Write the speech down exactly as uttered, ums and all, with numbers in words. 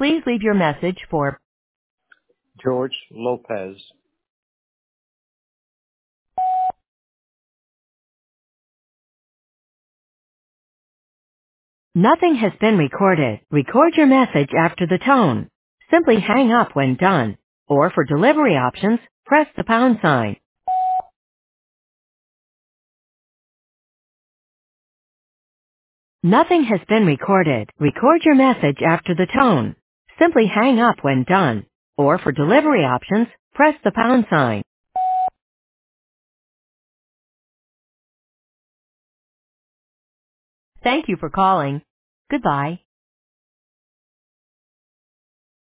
Please leave your message for George Lopez. Nothing has been recorded. Record your message after the tone. Simply hang up when done. Or for delivery options, press the pound sign. Nothing has been recorded. Record your message after the tone. Simply hang up when done. Or for delivery options, press the pound sign. Thank you for calling. Goodbye.